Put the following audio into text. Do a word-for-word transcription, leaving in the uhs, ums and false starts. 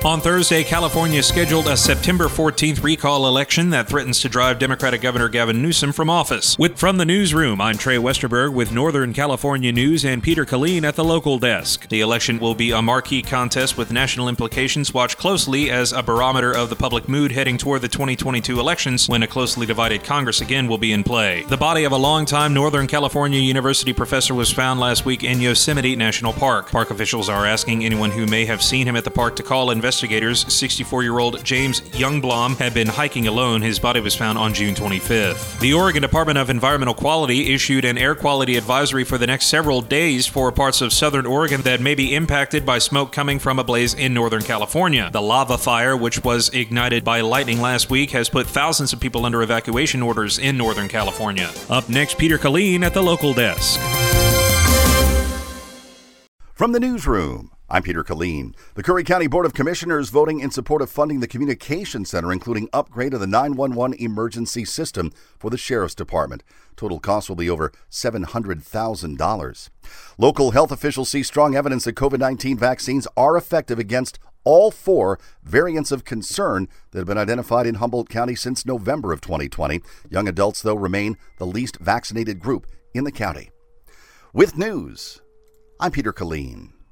On Thursday, California scheduled a September fourteenth recall election that threatens to drive Democratic Governor Gavin Newsom from office. With, from the newsroom, I'm Trey Westerberg with Northern California News and Peter Killeen at the local desk. The election will be a marquee contest with national implications watched closely as a barometer of the public mood heading toward the twenty twenty-two elections, when a closely divided Congress again will be in play. The body of a longtime Northern California University professor was found last week in Yosemite National Park. Park officials are asking anyone who may have seen him at the park to call investigators. Investigators, sixty-four-year-old James Youngblom had been hiking alone. His body was found on June twenty-fifth. The Oregon Department of Environmental Quality issued an air quality advisory for the next several days for parts of southern Oregon that may be impacted by smoke coming from a blaze in Northern California. The lava fire, which was ignited by lightning last week, has put thousands of people under evacuation orders in Northern California. Up next, Peter Killeen at the local desk. From the newsroom, I'm Peter Killeen. The Curry County Board of Commissioners voting in support of funding the Communication Center, including upgrade of the nine one one emergency system for the Sheriff's Department. Total cost will be over seven hundred thousand dollars. Local health officials see strong evidence that COVID nineteen vaccines are effective against all four variants of concern that have been identified in Humboldt County since November of twenty twenty. Young adults, though, remain the least vaccinated group in the county. With news, I'm Peter Killeen.